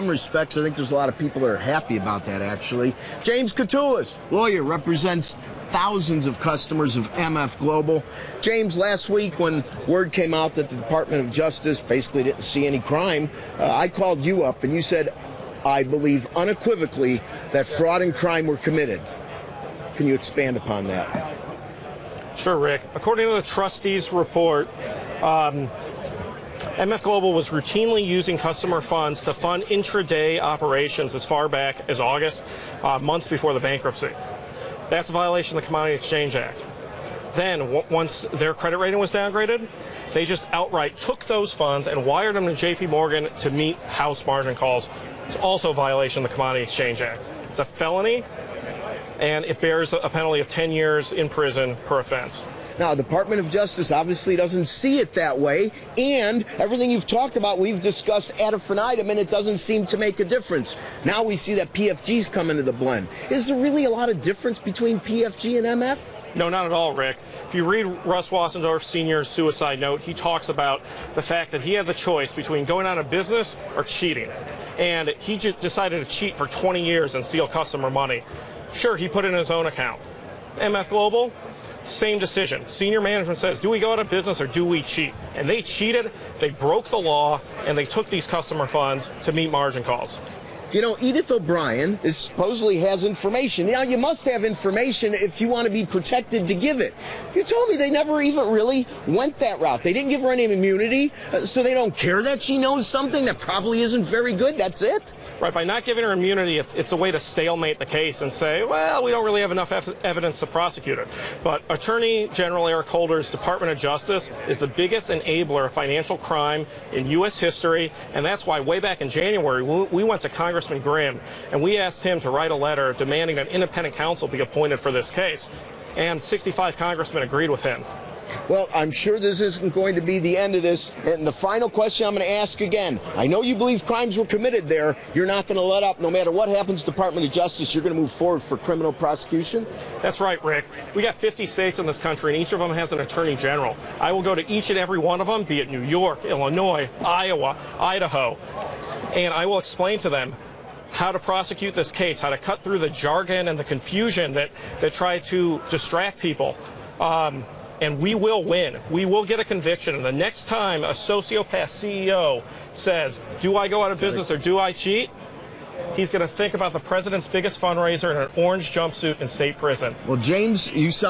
some respects, I think there's a lot of people that are happy about that, actually. James Katulis, lawyer, represents thousands of customers of MF Global. James, last week when word came out that the Department of Justice basically didn't see any crime, I called you up and you said, I believe unequivocally that fraud and crime were committed. Can you expand upon that? Sure, Rick. According to the trustees' report, MF Global was routinely using customer funds to fund intraday operations as far back as August, months before the bankruptcy. That's a violation of the Commodity Exchange Act. Then, once their credit rating was downgraded, they just outright took those funds and wired them to JP Morgan to meet house margin calls. It's also a violation of the Commodity Exchange Act. It's a felony, and it bears a penalty of 10 years in prison per offense. Now, the Department of Justice obviously doesn't see it that way, and everything you've talked about, we've discussed ad infinitum, and it doesn't seem to make a difference. Now we see that PFG's come into the blend. Is there really a lot of difference between PFG and MF? No, not at all, Rick. If you read Russ Wassendorf Sr.'s suicide note, he talks about the fact that he had the choice between going out of business or cheating. And he just decided to cheat for 20 years and steal customer money. Sure, he put it in his own account. MF Global, same decision. Senior management says, do we go out of business or do we cheat? And they cheated, they broke the law, and they took these customer funds to meet margin calls. You know, Edith O'Brien supposedly has information. Now, you must have information if you want to be protected to give it. You told me they never even really went that route. They didn't give her any immunity, so they don't care that she knows something that probably isn't very good. That's it? Right. By not giving her immunity, it's a way to stalemate the case and say, well, we don't really have enough evidence to prosecute it. But Attorney General Eric Holder's Department of Justice is the biggest enabler of financial crime in U.S. history, and that's why way back in January, we went to Congressman Grimm, and we asked him to write a letter demanding that independent counsel be appointed for this case, and 65 congressmen agreed with him. Well, I'm sure this isn't going to be the end of this, and the final question I'm going to ask again. I know you believe crimes were committed there. You're not going to let up. No matter what happens, Department of Justice, you're going to move forward for criminal prosecution? That's right, Rick. We got 50 states in this country, and each of them has an attorney general. I will go to each and every one of them, be it New York, Illinois, Iowa, Idaho, and I will explain to them how to prosecute this case, how to cut through the jargon and the confusion that try to distract people. And we will win. We will get a conviction. And the next time a sociopath CEO says, do I go out of business or do I cheat? He's going to think about the president's biggest fundraiser in an orange jumpsuit in state prison. Well, James, you sound